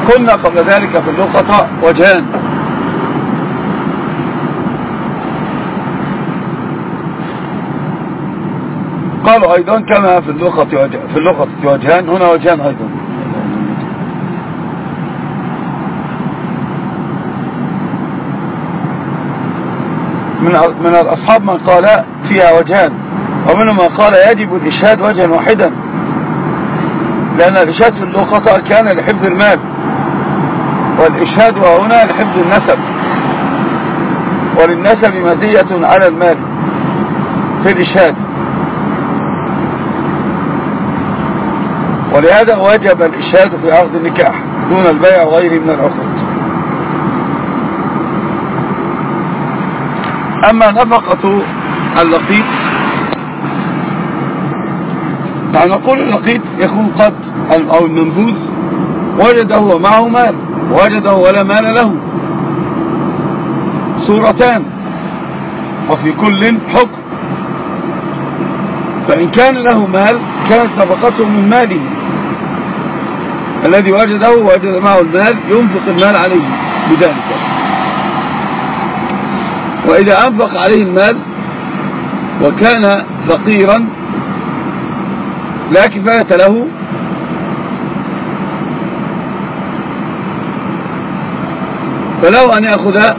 قلنا قبل ذلك في اللقطة وجهان. قالوا أيضا كما في اللقطة وجهان، هنا وجهان أيضا. من الأصحاب من قال فيها وجهان، ومنهم من قال يجب الإشهاد وجها واحدا، لأن الإشهاد في اللقطة كان لحفظ المال، والإشهاد هنا لحفظ النسب، وللنسب مزية على المال في الإشهاد، ولهذا وجب الإشهاد في عقد النكاح دون البيع وغيره من العقود. أما نفقة اللقيط فنقول اللقيط يكون قد أو المنبوذ وجده ومعه مال، وجده ولا مال له، صورتان وفي كل حكم. فإن كان له مال كانت نفقته من ماله الذي وجده ووجد معه المال، ينفق المال عليه بذلك. وإذا أنفق عليه المال وكان فقيرا لا كفاية له، فله أن يأخذ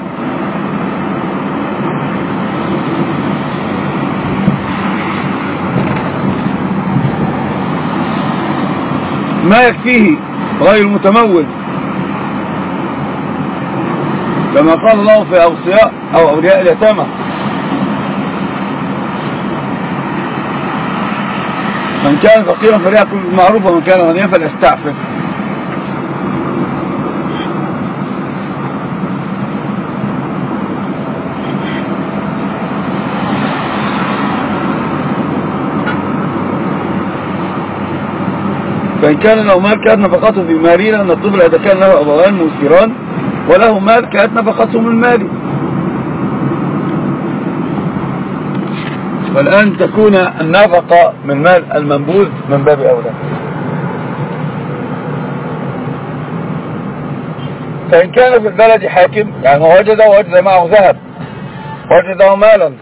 ما يكفيه غير متمول، كما قال الله في أوصياء أو أولياء اليتامى: من كان فقيرا فليأكل بالمعروف ومن كان غنيا فليستعفف. فإن كان له مال كانت نفقته في ماله، لأن الطفل إذا كان له أبوان مسكران وله مال كانت نفقته من ماله. والآن تكون النفقة من مال المنبوذ من باب أولى. فإن كان في البلد حاكم، يعني وجد معه ذهب، وجده مالا،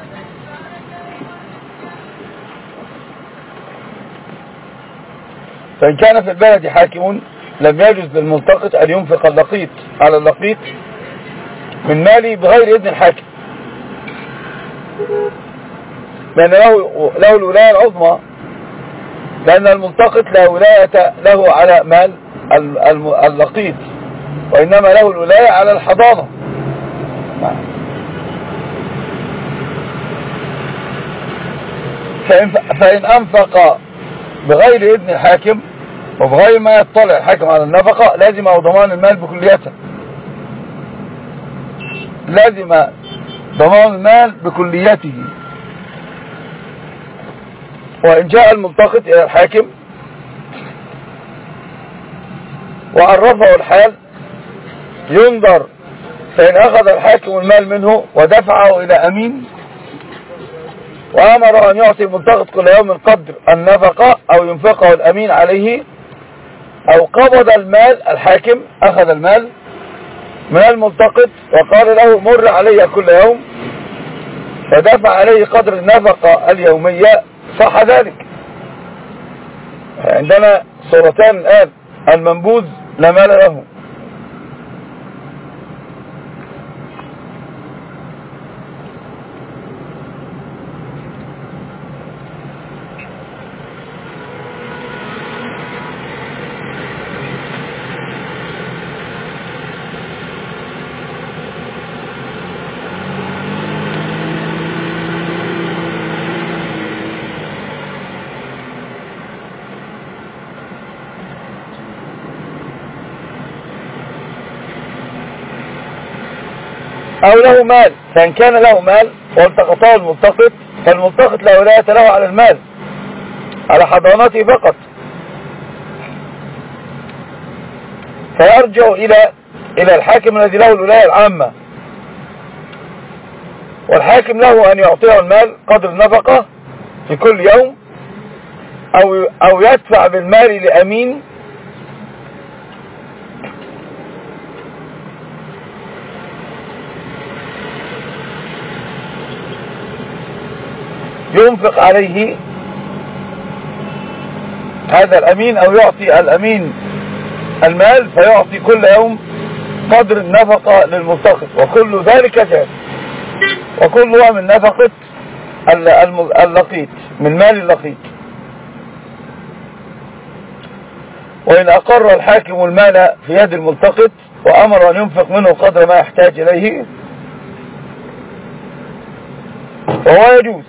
فإن كان في البلد حاكم لم يجوز للملتقط أن ينفق اللقيط على اللقيط من ماله بغير إذن الحاكم، لأن له الولاية العظمى، لأن الملتقط لا ولاية له على مال اللقيط، وإنما له الولاية على الحضانة. فإن أنفق بغير إذن الحاكم وبغير ما يطلع الحاكم على النفقة لازم ضمان المال بكليته، لازم ضمان المال بكليته. وإن جاء الملتقط إلى الحاكم وعرفه الحال ينظر، فإن أخذ الحاكم المال منه ودفعه إلى أمين وأمر أن يعطي الملتقط كل يوم قدر النفقة أو ينفقه الأمين عليه، أو قبض المال، الحاكم أخذ المال من الملتقط وقال له مر علي كل يوم فدفع عليه قدر النفقة اليومية، صح ذلك. عندنا صورتان الآن: المنبوذ لا مال له، أو له مال. فإن كان له مال والتقطه الملتقط فالملتقط لا ولاية له على المال، على حضانته فقط، فيرجع إلى الحاكم الذي له الولاية العامة، والحاكم له أن يعطيه المال قدر النفقة في كل يوم، أو يدفع بالمال لأمين ينفق عليه هذا الأمين، أو يعطي الأمين المال فيعطي كل يوم قدر النفقة للملتقط، وكل ذلك جائز، وكلها من نفقة اللقيط، من مال اللقيط. وإن أقر الحاكم المال في يد الملتقط وأمر أن ينفق منه قدر ما يحتاج إليه فهو يجوز.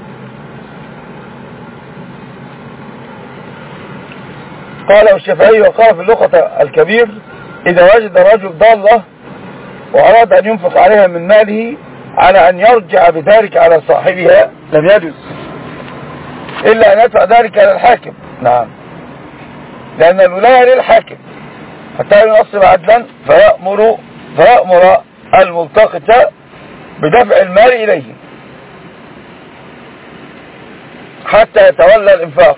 قاله الشافعي وقال في اللغة الكبير: إذا وجد رجل ضالة وأراد أن ينفق عليها من ماله على أن يرجع بذلك على صاحبها لم يجوز، إلا أن يدفع ذلك إلى الحاكم. نعم، لأن الولاية للحاكم حتى ينصب عدلا فيأمر الملتقط بدفع المال إليه حتى يتولى الإنفاق.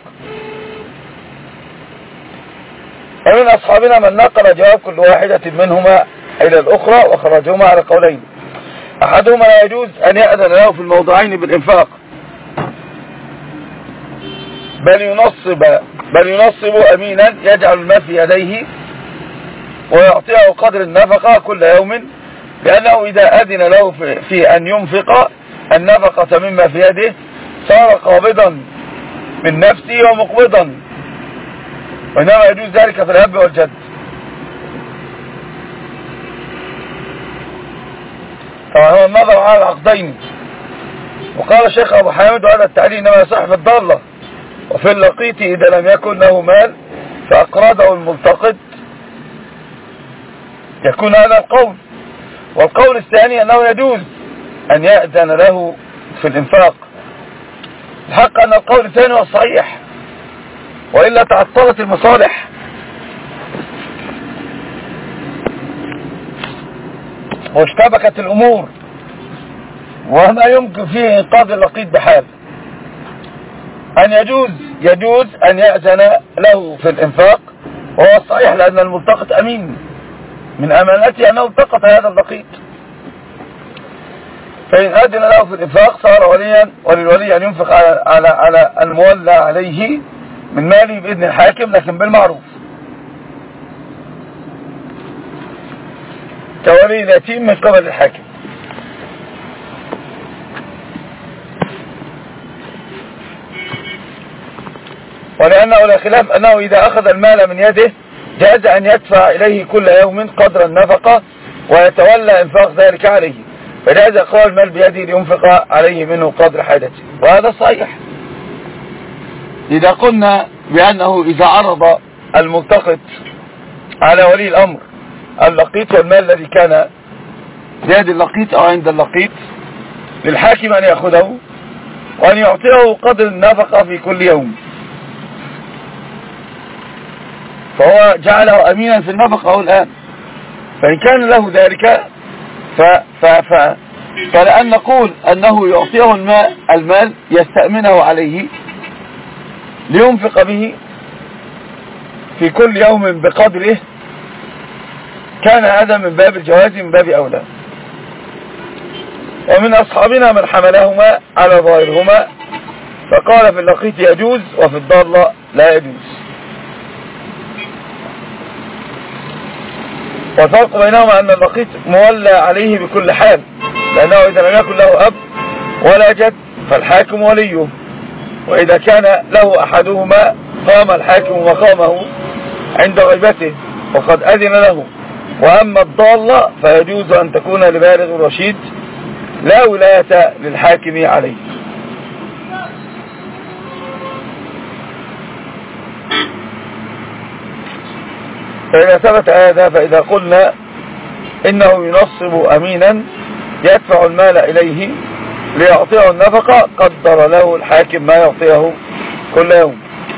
ومن أصحابنا من نقل جواب كل واحدة منهما إلى الأخرى وخرجهما على قولين: أحدهما لا يجوز أن يأذن له في الموضعين بالإنفاق، بل ينصب أمينا يجعل المال في يديه ويعطيه قدر النفقة كل يوم، لأنه إذا أذن له في أن ينفق النفقة مما في يده صار قابضا من نفسه ومقبضا، وإنما يجوز ذلك في الأب والجد. طبعا هو النظر على العقدين. وقال الشيخ أبو حامد: وهذا التعليل إنما يصح في الضالة وفي اللقيط إذا لم يكن له مال فأقرضه الملتقط يكون هذا القول. والقول الثاني أنه يجوز أن يأذن له في الإنفاق. الحق أن القول الثاني هو الصحيح، وإلا تعطلت المصالح. واشتبكت الأمور وما يمكن فيه إنقاذ اللقيط بحال. أن يجوز أن يأذن له في الإنفاق، وهو الصحيح، لأن الملتقط أمين، من أمانته أنه التقط هذا اللقيط. فإن أذن له في الإنفاق صار وليا، وللولي أن ينفق على المولى عليه من ماله بإذن الحاكم، لكن بالمعروف، كولي اليتيم من قبل الحاكم. ولأنه لا خلاف أنه إذا أخذ المال من يده جاز أن يدفع إليه كل يوم قدر النفقة ويتولى إنفاق ذلك عليه، فجاز إخراج المال بيده لينفق عليه منه قدر حاجته، وهذا صحيح. إذا قلنا بأنه إذا عرض الملتقط على ولي الأمر اللقيط والمال الذي كان بيد اللقيط أو عند اللقيط، للحاكم أن يأخذه وأن يعطيه قدر النفقة في كل يوم، فهو جعله أمينا في النفقة الآن. فإن كان له ذلك فلأن نقول أنه يعطيه المال يستأمنه عليه لينفق به في كل يوم بقدره، كان هذا من باب الجواز من باب أولى. ومن أصحابنا من حملهما على ظاهرهما فقال في اللقيط يجوز وفي الضالة لا يجوز. والفرق بينهما أن اللقيط مولى عليه بكل حال، لأنه إذا لم يكن له أب ولا جد فالحاكم وليه، وإذا كان له أحدهما قام الحاكم مقامه عند غيبته وقد أذن له. وأما الضالة فيجوز أن تكون لبالغ رشيد لا ولاية للحاكم عليه. فإذا ثبت هذا فإذا قلنا إنه ينصب أمينا يدفع المال إليه ليعطيه النفقة قدر له الحاكم ما يعطيه كل يوم.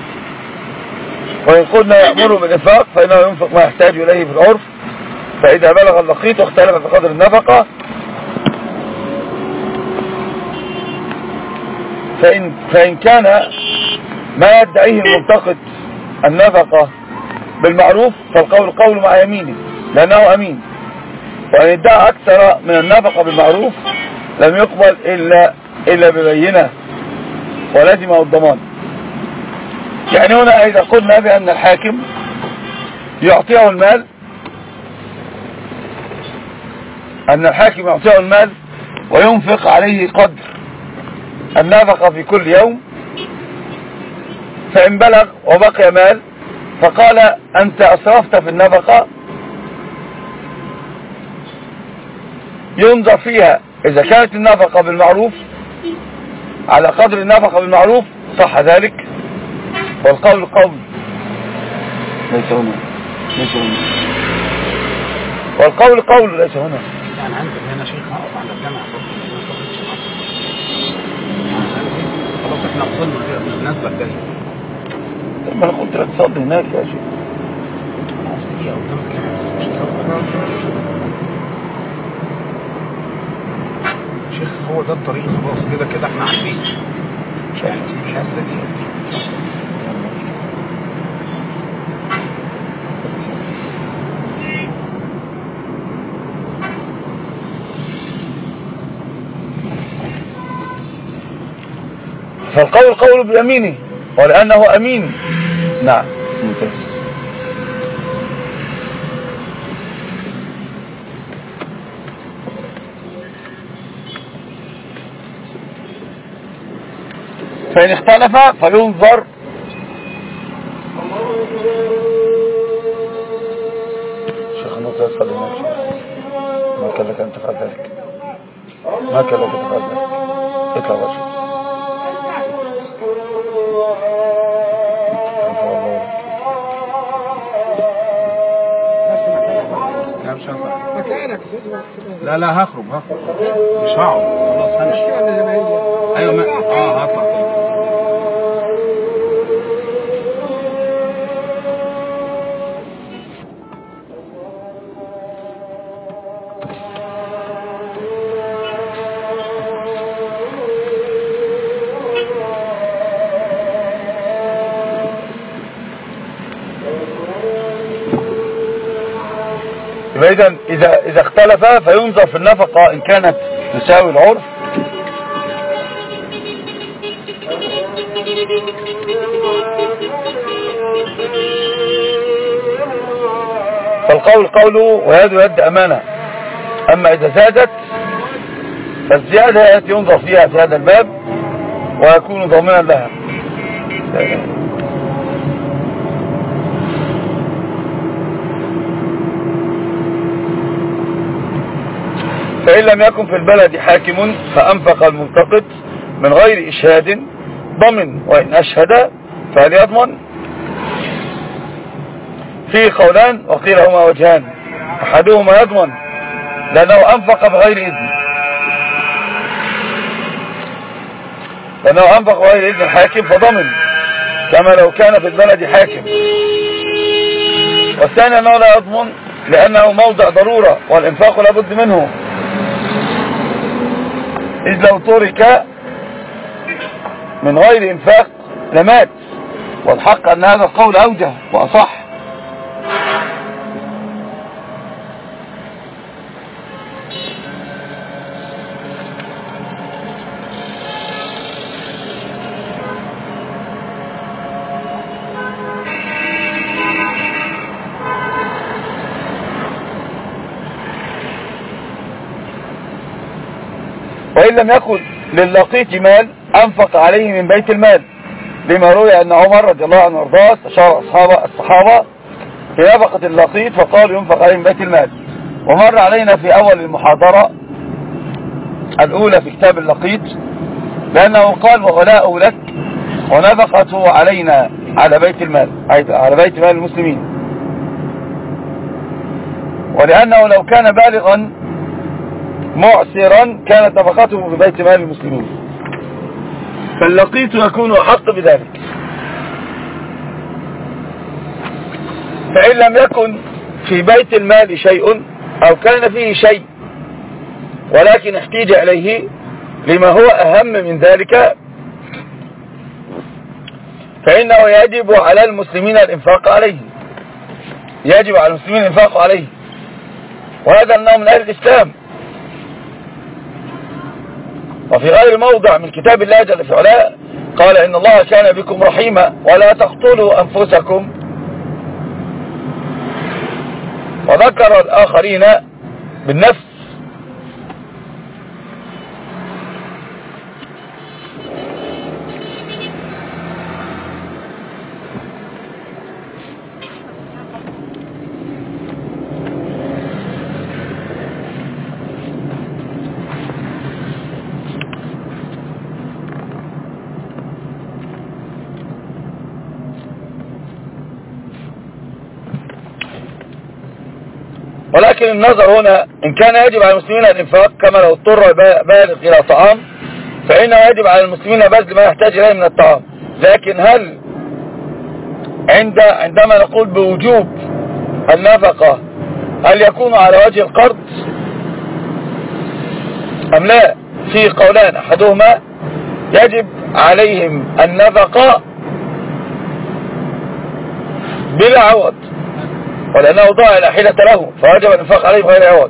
وإن قلنا يأمر بالإنفاق فإنه ينفق ما يحتاج إليه في العرف، فإذا بلغ اللقيط واختلف في قدر النفقة فإن كان ما يدعيه الملتقط النفقة بالمعروف فالقول قول مع يمينه لأنه أمين، وإن ادعى أكثر من النفقة بالمعروف لم يقبل إلا ببينة ولازمه الضمان. يعني هنا إذا قلنا بأن الحاكم يعطيه المال، أن الحاكم يعطيه المال وينفق عليه قدر النفقة في كل يوم، فإن بلغ وبقي مال فقال أنت أسرفت في النفقة، ينظر فيها إذا كانت النفقة بالمعروف على قدر النفقة بالمعروف صح ذلك، والقول قول ليس هنا، والقول قول ليس هنا. يعني عندك هنا شيخ هقف على الجامعة خلاص احنا وصلنا بالنسبة الجاية. طب ما انا قلت لك تصلي هناك يا شيخ. شيخ هو ده الطريق خلاص كده كده احنا عارفين. يعني الحاسة دي فالقول قول بيمينه ولأنه أمين. نعم ممتاز. فإن اختلف فينظر شيخ النصر يصل هناك. ما كان لك أن تفعل ذلك، ما كان لك أن تفعل ذلك. اطلع رجل. لا لا هخرج مش هقعد خلاص همشي. ايوه ما هطلع تاني. إذا اختلف فينظر في النفقة إن كانت تساوي العرف فالقول قوله ويد يد أمانة. أما إذا زادت فالزيادة ينظر فيها في هذا الباب ويكون ضامنا لها. فإن لم يكن في البلد حاكم فأنفق الملتقط من غير إشهاد ضمن، وإن أشهد فهل يضمن؟ فيه قولان وقيل هما وجهان. أحدهما يضمن لأنه أنفق بغير إذن، الحاكم فضمن كما لو كان في البلد حاكم. والثاني أنه لا يضمن لأنه موضع ضرورة والإنفاق لابد منه، إذ لو ترك من غير إنفاق لمات. والحق أن هذا القول أوجه وأصح. وإن لم يكن لللقيط مال أنفق عليه من بيت المال، لما روي أن عمر رضي الله عنه وارضاه استشار الصحابة في نفقة اللقيط فقالوا ينفق عليه من بيت المال. ومر علينا في أول المحاضرة الأولى في كتاب اللقيط لأنه قال وغلاء لك ونفقته علينا على بيت المال، على بيت مال المسلمين. ولأنه لو كان بالغا معسرا كانت نفقته في بيت مال المسلمين، فاللقيط يكون أحق بذلك. فإن لم يكن في بيت المال شيء أو كان فيه شيء ولكن احتيج إليه لما هو أهم من ذلك فإنه يجب على المسلمين الإنفاق عليه، يجب على المسلمين الإنفاق عليه. وهذا أنه من أهل الإسلام. وفي غير موضع من كتاب الله جل في علاه قال إن الله كان بكم رحيما ولا تقتلوا أنفسكم، وذكر الآخرين بالنفس. ولكن النظر هنا إن كان يجب على المسلمين الإنفاق كما لو اضطر بالغ إلى طعام فإنه يجب على المسلمين بذل ما يحتاج إليه من الطعام. لكن هل عندما نقول بوجوب النفقة هل يكون على وجه القرض أم لا؟ في قولان، أحدهما يجب عليهم النفقة بلا عوض ولأنه ضاع لا حيلة له فوجب الإنفاق عليه بغير عوض،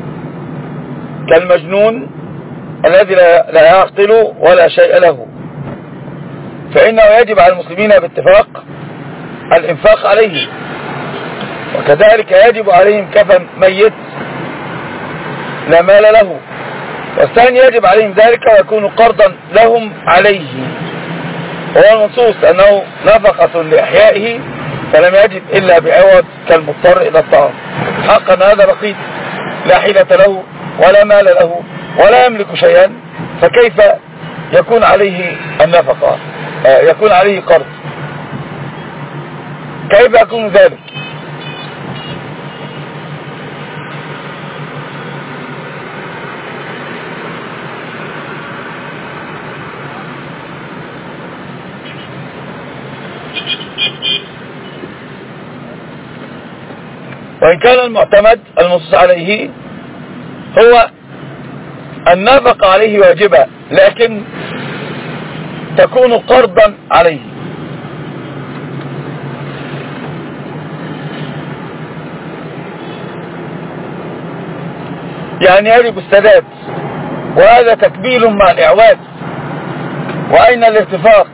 كالمجنون الذي لا يعقل ولا شيء له، فإنه يجب على المسلمين باتفاق الإنفاق عليه. وكذلك يجب عليهم كفن ميت لا مال له، والثاني يجب عليهم ذلك ويكون قرضا لهم عليه، وهو المنصوص أنه نفقة لإحيائه فلم يجب إلا بعوض كالمضطر إلى الطعام. حقا هذا بقيت لا حيلة له ولا مال له ولا يملك شيئا، فكيف يكون عليه النفقة؟ يكون عليه قرض، كيف يكون ذلك؟ وإن كان المعتمد المنصوص عليه هو النفقة عليه واجبة لكن تكون قرضا عليه، يعني يجب السداد، وهذا تكبيل مع الإعواد. وأين الاتفاق؟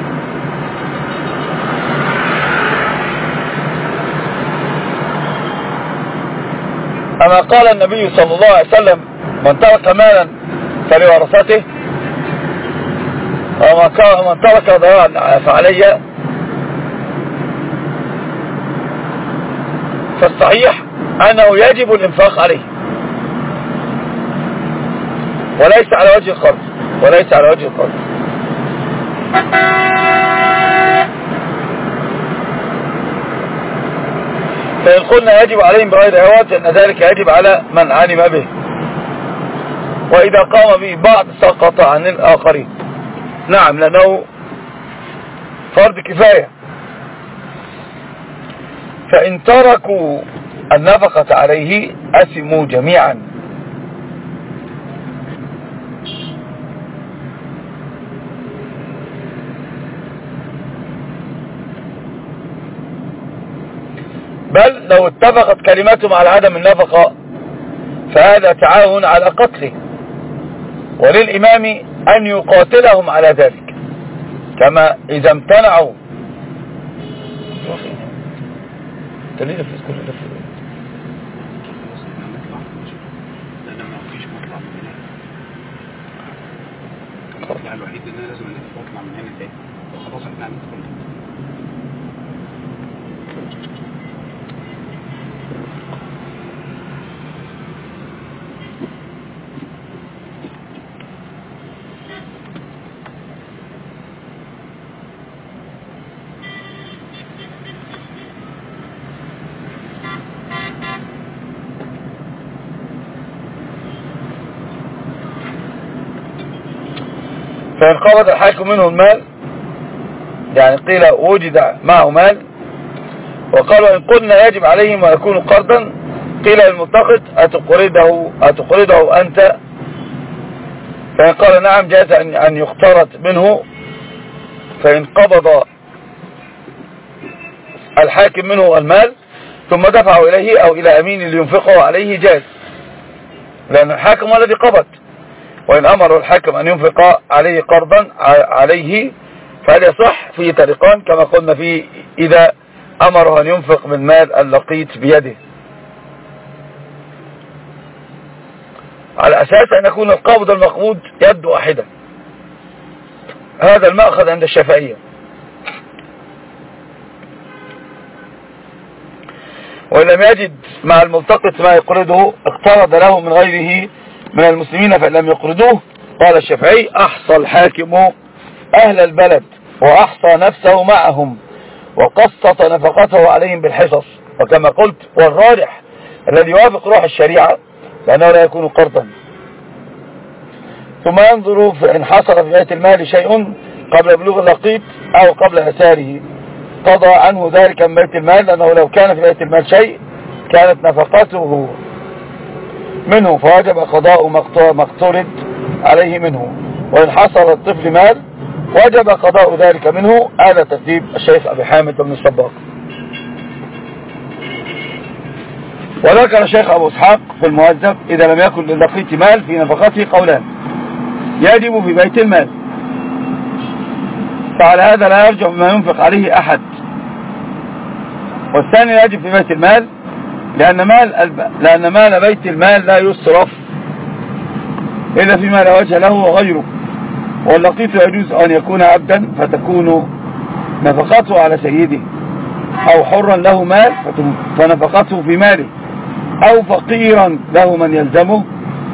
أما قال النبي صلى الله عليه وسلم من ترك مالا فلورثته ومن ترك ضياعا فعلي، فالصحيح أنه يجب الإنفاق عليه وليس على وجه القرض، وليس على وجه القرض. فإن قلنا يجب عليهم بغير عوض أن ذلك يجب على من علم به، وإذا قام به بعض سقط عن الآخرين. نعم، لأنه فرض كفاية. فإن تركوا النفقة عليه أثموا جميعا. بل لو اتفقت كلماتهم على عدم النفقة فهذا تعاون على قتله، وللإمام أن يقاتلهم على ذلك، كما إذا امتنعوا. الوحيد ان انا لازم نطلع من هنا تاني، خلاص احنا هندخل. فإن قبض الحاكم منه المال، يعني قيل وجد معه مال، وقالوا إن قلنا يجب عليهم ويكون قرضا، قيل للملتقط أتقرضه أنت؟ فإن قال نعم جاز أن يقترض منه. فإن قبض الحاكم منه المال ثم دفعه إليه أو إلى أمين لينفقه عليه جاز، لأن الحاكم هو الذي قبض. وإن أمر الحاكم أن ينفق عليه قرضا عليه فهل يصح؟ فيه طريقان كما قلنا فيه إذا أمره أن ينفق من مال اللقيط بيده، على أساس أن يكون القابض المقبوض يد واحدة. هذا المأخذ عند الشافعية. وإن لم يجد مع الملتقط ما يقرضه اقترض له من غيره من المسلمين فإن لم يقرضوه، قال الشافعي: أحصى الحاكم أهل البلد وأحصى نفسه معهم وقسط نفقته عليهم بالحصص. وكما قلت والراجح الذي يوافق روح الشريعة لأنه لا يكون قرضا. ثم ينظر إن حصل في بيت المال شيء قبل بلوغ اللقيط أو قبل يساره قضى عنه ذلك من بيت المال، لأنه لو كان في بيت المال شيء كانت نفقته منه فوجب قضاء ما اقترض عليه منه. وإن حصل الطفل مال وجب قضاء ذلك منه. هذا ترتيب الشيخ أبي حامد بن الصباغ. وذكر الشيخ أبو إسحاق في المهذب: إذا لم يكن للقيط مال في نفقته قولان: يجب في بيت المال، فعلى هذا لا يرجع ما ينفق عليه أحد. والثاني يجب في بيت المال لأن مال بيت المال لا يصرف إلا فيما لا وجه له وغيره. واللقيط يجوز أن يكون عبدا فتكون نفقته على سيده، أو حرا له مال فنفقته في ماله، أو فقيرا له من يلزمه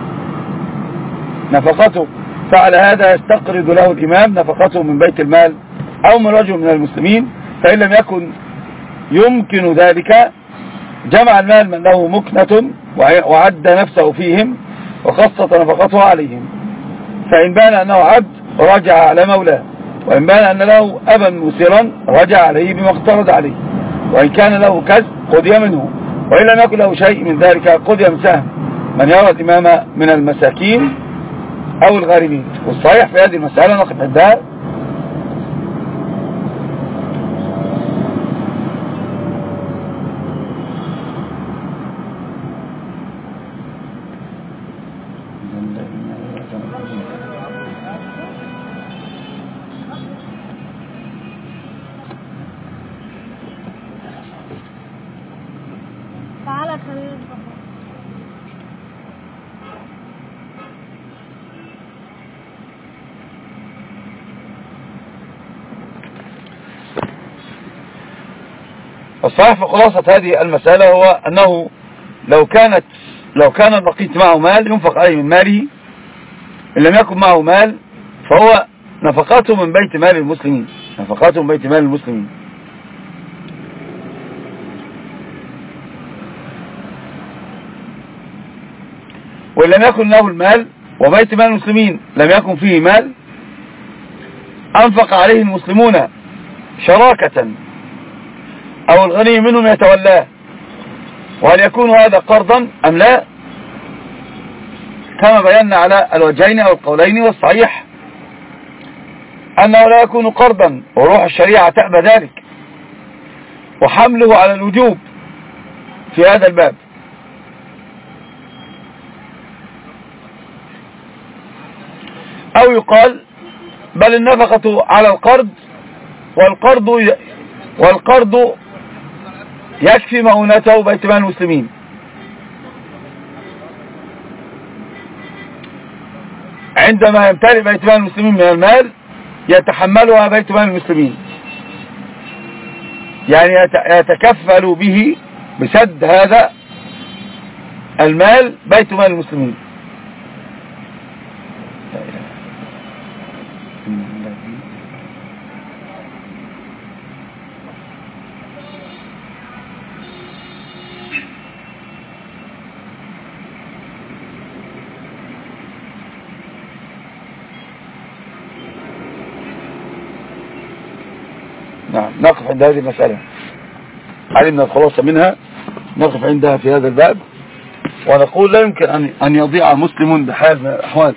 نفقته، فعلى هذا يستقرض له الإمام نفقته من بيت المال أو من رجل من المسلمين. فإن لم يكن يمكن ذلك جمع المال من له مكنة وعد نفسه فيهم وخصت نفقته عليهم. فإن بان أنه عبد رجع على مولاه، وإن بان أن له أبا مسرا رجع عليه بما اقترض عليه، وإن كان له كسب قضي منه، وإن لم يكن له شيء من ذلك قضي من سهم من يرى الإمام من المساكين أو الغارمين. والصحيح في هذه المسألة نقف عندها. الصحيح في خلاصة هذه المسألة هو أنه لو كان اللقيط معه مال ينفق عليه من ماله، إن لم يكن معه مال فهو نفقاته من بيت مال المسلمين، نفقاته من بيت مال المسلمين. وإن لم يكن له المال وبيت مال المسلمين لم يكن فيه مال أنفق عليه المسلمون شراكة أو الغني منهم يتولاه. وهل يكون هذا قرضا أم لا؟ كما بينا على الوجهين أو القولين، والصحيح أنه لا يكون قرضا، وروح الشريعة تأبى ذلك وحمله على الوجوب في هذا الباب. أو يقال بل النفقة على القرض، والقرض يكفي مؤونته بيت مال المسلمين. عندما يمتلئ بيت مال المسلمين من المال يتحملها بيت مال المسلمين، يعني يتكفل به بسد هذا المال بيت مال المسلمين. نعم، نقف عند هذه المسألة، علمنا الخلاصة منها، نقف عندها في هذا الباب، ونقول لا يمكن أن يضيع مسلم بحال من الأحوال.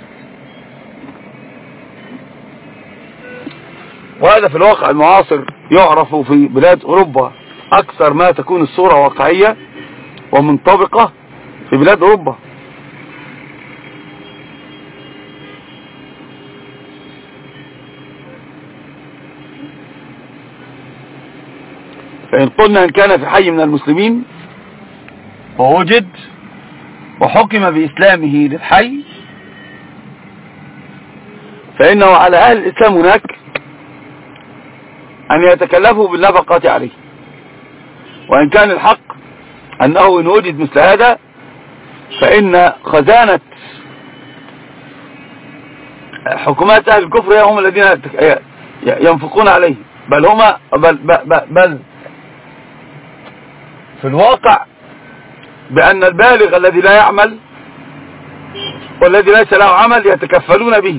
وهذا في الواقع المعاصر يعرف في بلاد أوروبا أكثر ما تكون الصورة واقعية ومنطبقة في بلاد أوروبا. فإن قلنا إن كان في حي من المسلمين ووجد وحكم بإسلامه للحي فإنه على أهل الإسلام هناك أن يتكلفوا بالنفقة عليه. وإن كان الحق أنه إن وجد مثل هذا فإن خزانة حكومات أهل الكفر هم الذين ينفقون عليه، بل في الواقع بأن البالغ الذي لا يعمل والذي ليس له عمل يتكفلون به.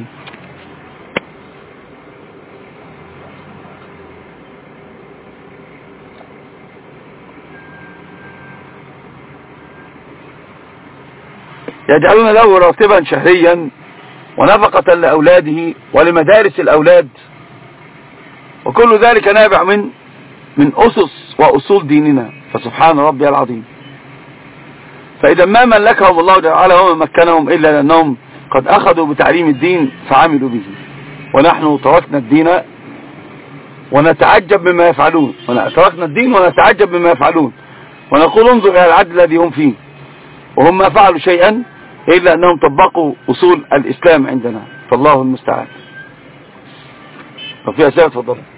يجعلون له راتبا شهريا ونفقة لأولاده ولمدارس الأولاد، وكل ذلك نابع من أسس وأصول ديننا. فسبحان ربي العظيم. فإذا ما ملكهم الله جل وعلا وما مكنهم إلا لأنهم قد أخذوا بتعليم الدين فعملوا به، ونحن تركنا الدين ونتعجب مما يفعلون، تركنا الدين ونتعجب مما يفعلون، ونقول انظر إلى العدل الذي هم فيه، وهم ما فعلوا شيئا إلا أنهم طبقوا أصول الإسلام عندنا. فالله المستعان. وفي أسئلة تفضل.